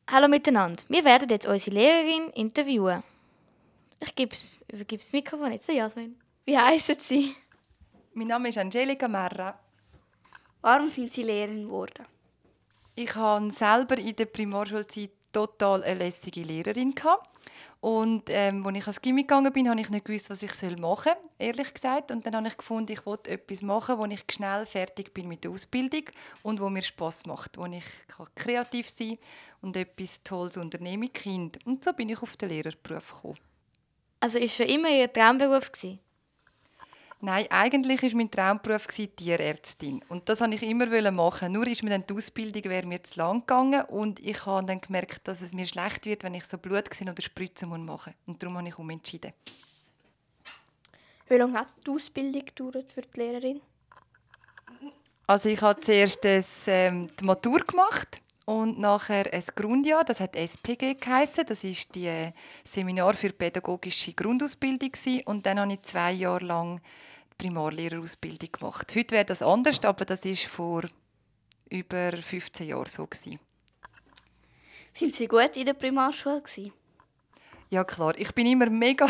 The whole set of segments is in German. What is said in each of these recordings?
Hallo miteinander. Wir werden jetzt unsere Lehrerin interviewen. Ich übergebe das Mikrofon jetzt an Jasmin. Wie heissen Sie? Mein Name ist Angelika Merra. Warum sind Sie Lehrerin geworden? Ich hatte selber in der Primarschulzeit total eine lässige Lehrerin. Und als ich ans Gymnasium gegangen bin, habe ich nicht gewusst, was ich machen soll, ehrlich gesagt. Und dann habe ich gefunden, ich wollte etwas machen, wo ich schnell fertig bin mit der Ausbildung und wo mir Spass macht, wo ich kreativ sein kann und etwas Tolles unternehmen mit Kindern. Und so bin ich auf den Lehrerberuf gekommen. Also war schon immer Ihr Traumberuf? Nein, eigentlich war mein Traumberuf Tierärztin. Und das wollte ich immer machen. Nur ist mir dann die Ausbildung mir zu lang gegangen und ich habe dann gemerkt, dass es mir schlecht wird, wenn ich so Blut oder Spritzen machen muss. Und darum habe ich umentschieden. Wie lange hat die Ausbildung gedauert für die Lehrerin? Also ich habe zuerst die Matur gemacht und nachher ein Grundjahr. Das hat SPG geheissen. Das ist die Seminar für pädagogische Grundausbildung und dann habe ich 2 Jahre lang die Primarlehrerausbildung gemacht. Heute wäre das anders, aber das war vor über 15 Jahren so. Sind Sie gut in der Primarschule? Ja klar, ich bin immer mega...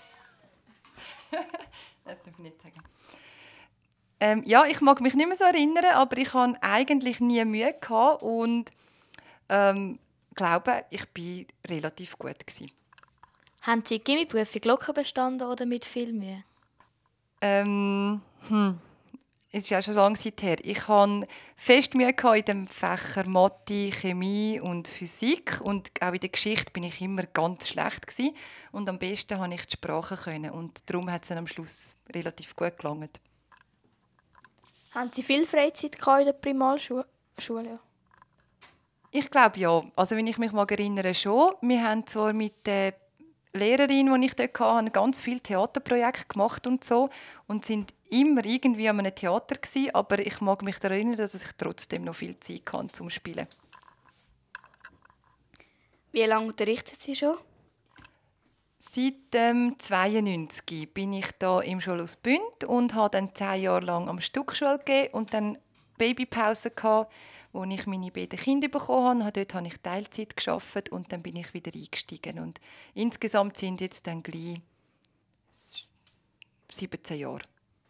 Das darf ich nicht sagen. Ja, ich mag mich nicht mehr so erinnern, aber ich hatte eigentlich nie Mühe und glaube, ich war relativ gut. Haben Sie die Gymnasiumprüfung locker bestanden oder mit viel Mühe? Es ist ja schon lange Zeit her. Ich hatte fest Mühe in den Fächern Mathe, Chemie und Physik. Und auch in der Geschichte bin ich immer ganz schlecht. Und am besten konnte ich die Sprache. Und darum hat es dann am Schluss relativ gut gelangt. Haben Sie viel Freizeit in der Primarschule? Ich glaube ja. Also wenn ich mich mal erinnere, schon. Wir haben zwar mit der Lehrerin, die ich dort hatte, ganz viele Theaterprojekte gemacht und so und sind immer irgendwie an einem Theater gewesen, aber ich mag mich daran erinnern, dass ich trotzdem noch viel Zeit hatte zum Spielen. Wie lange unterrichten Sie schon? Seit 1992 bin ich hier im Schulhaus Bünd und habe dann 10 Jahre lang am Stuckschule gegeben und dann Babypause gehabt, wo ich meine beiden Kinder bekommen habe. Dort habe ich Teilzeit gearbeitet und dann bin ich wieder eingestiegen. Und insgesamt sind jetzt dann gleich 17 Jahre.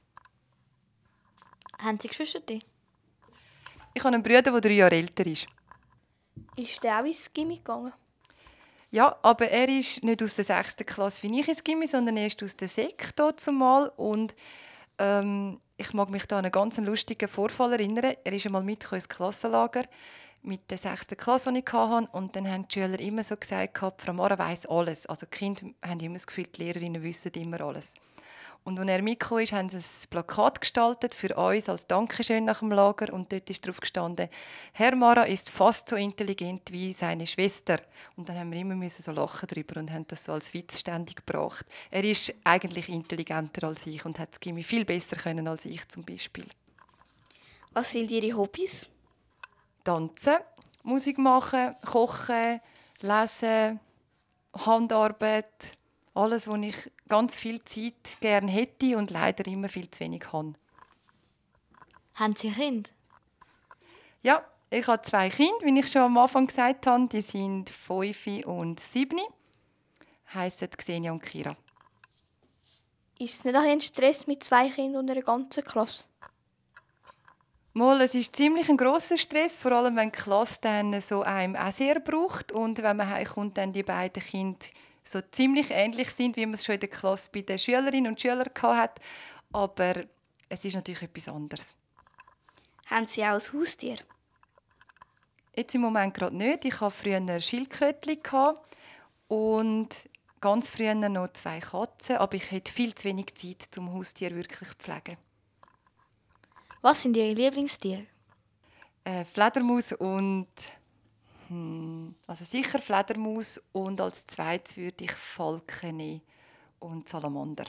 Haben Sie Geschwister? Ich habe einen Bruder, der 3 Jahre älter ist. Ist der auch ins Gymnasium gegangen? Ja, aber er ist nicht aus der 6. Klasse wie ich ins Gymnasium, sondern erst aus der Sek zumal. Und ich mag mich da an einen ganz lustigen Vorfall erinnern. Er ist einmal mit ins Klassenlager mit der 6. Klasse, die ich hatte. Und dann haben die Schüler immer so gesagt, Frau Mara weiss alles. Also die Kinder haben immer das Gefühl, die Lehrerinnen wissen immer alles. Und als er mitgekommen ist, haben sie ein Plakat gestaltet für uns als Dankeschön nach dem Lager. Und dort ist drauf gestanden: Herr Mara ist fast so intelligent wie seine Schwester. Und dann haben wir immer so lachen darüber und haben das so als Witz ständig gebracht. Er ist eigentlich intelligenter als ich und hat das Gymnasium viel besser können als ich zum Beispiel. Was sind Ihre Hobbys? Tanzen, Musik machen, kochen, lesen, Handarbeit. Alles, wo ich ganz viel Zeit gerne hätte und leider immer viel zu wenig habe. Haben Sie Kinder? Ja, ich habe 2 Kinder, wie ich schon am Anfang gesagt habe. Die sind 5 und 7. Heissen Xenia und Kira. Ist es nicht ein Stress mit 2 Kindern und einer ganzen Klasse? Mal, es ist ziemlich ein grosser Stress, vor allem wenn die Klasse dann so einem auch sehr braucht und wenn man heimkommt, dann die beiden Kinder so ziemlich ähnlich sind, wie man es schon in der Klasse bei den Schülerinnen und Schülern hatte. Aber es ist natürlich etwas anderes. Haben Sie auch ein Haustier? Jetzt im Moment gerade nicht. Ich hatte früher Schildkrötchen und ganz früher noch 2 Katzen. Aber ich hätte viel zu wenig Zeit, um Haustier wirklich zu pflegen. Was sind Ihre Lieblingstiere? Fledermaus und... Also sicher Fledermaus und als zweites würde ich Falken nehmen und Salamander.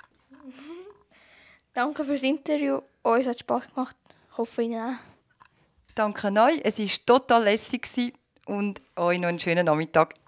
Danke fürs Interview. Uns hat Spass gemacht. Ich hoffe Ihnen auch. Danke euch. Es war total lässig und euch noch einen schönen Nachmittag.